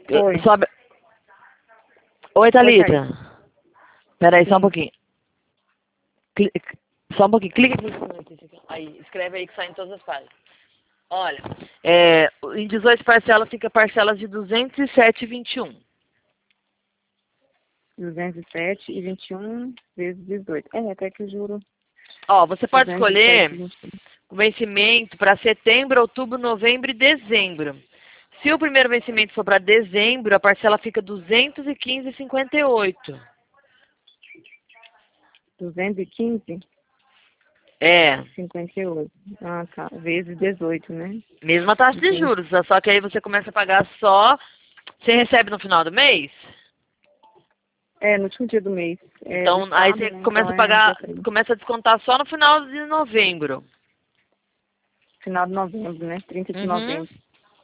Oi. Sobe... Oi, Thalita. Peraí, só um pouquinho. Só um pouquinho. Clica aqui. Aí, escreve aí que sai em todas as páginas. Olha, em 18 parcelas fica parcelas de 207,21. 207,21 vezes 18. Até que o juro... Ó, você pode escolher 207,21. o vencimento para setembro, outubro, novembro e dezembro. Se o primeiro vencimento for para dezembro, a parcela fica 215,58. 215? É. 58. Ah, tá. Vezes 18, né? Mesma taxa de Entendi. juros, só que aí você começa a pagar só... Você recebe no final do mês? No último dia do mês. Então, Do aí estado, você né? começa Então a pagar, dia 3. começa a descontar só no final de novembro. Final de novembro, né? 30 de Uhum. novembro.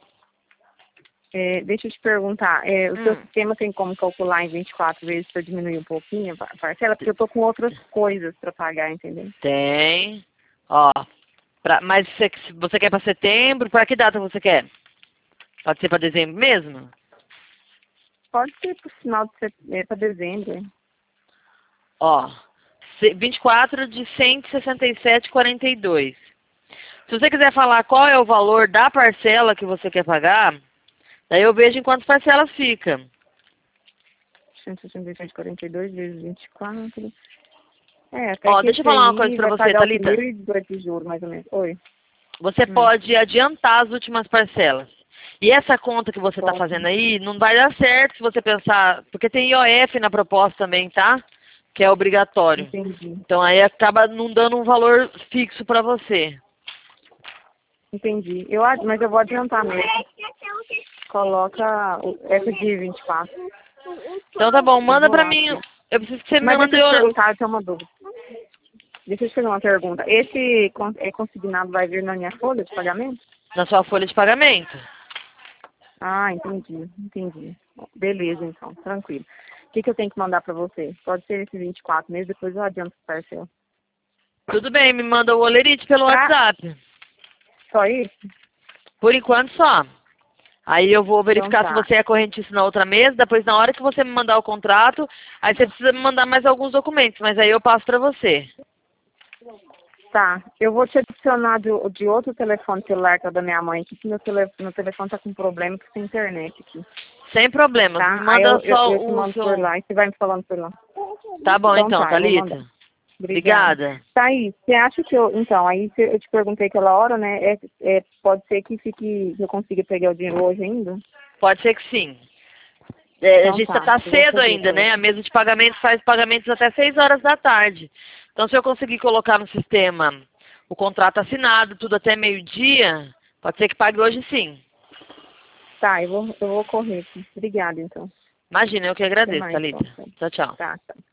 Deixa eu te perguntar, o seu sistema tem como calcular em 24 vezes para diminuir um pouquinho a parcela? Porque eu tô com outras coisas para pagar, entendeu? Tem. Ó, mas você quer para setembro? Para que data você quer? Pode ser para dezembro mesmo? Pode ser pro final de setembro, para dezembro. Ó, 24 de 167,42. Se você quiser falar qual é o valor da parcela que você quer pagar, daí eu vejo em quantas parcelas fica. 167,42 vezes 24. Até Ó, que deixa eu esse falar uma coisa aí pra vai você, pagar o Thalita. primeiro e 18 de juros, mais ou menos. Oi. Você pode adiantar as últimas parcelas. E essa conta que você está Pode. fazendo aí, não vai dar certo se você pensar... Porque tem IOF na proposta também, tá? Que é obrigatório. Entendi. Então aí acaba não dando um valor fixo pra você. Entendi. Mas eu vou adiantar mesmo. Coloca essa de 24. Então tá bom, Eu manda vou pra lá. mim. Eu preciso que você me Mas deixa mande... eu te perguntar, eu tenho uma dúvida. Deixa eu te fazer uma pergunta. Esse consignado vai vir na minha folha de pagamento? Na sua folha de pagamento. Ah, entendi. Beleza, então, tranquilo. O que eu tenho que mandar pra você? Pode ser esse 24 mesmo, depois eu adianto o parcel. Tudo bem, me manda o olerite pelo WhatsApp. Só isso? Por enquanto só. Aí eu vou verificar se Então tá. você é correntista na outra mesa, depois na hora que você me mandar o contrato, aí você precisa me mandar mais alguns documentos, mas aí eu passo pra você. Tá, eu vou te adicionar de outro telefone celular que é o da minha mãe aqui, que meu telefone tá com problema com a internet aqui. Sem problemas, Tá? me Aí manda só eu te o mando por seu... lá e você vai me falando por lá. Tá bom Então então, tá, eu vou mandar. Thalita. Obrigada. Obrigada. Tá aí, você acha que então, aí eu te perguntei aquela hora, né? Pode ser que que eu consiga pegar o dinheiro hoje ainda? Pode ser que sim. A Então gente tá, tá eu vou cedo fazer ainda, pra né? você. A mesa de pagamento faz pagamentos até 6 horas da tarde. Então, se eu conseguir colocar no sistema o contrato assinado, tudo até meio-dia, pode ser que pague hoje sim. Tá, eu vou correr aqui. Obrigada, então. Imagina, eu que Até agradeço, mais, então. Thalita. Tchau, tchau. Tá.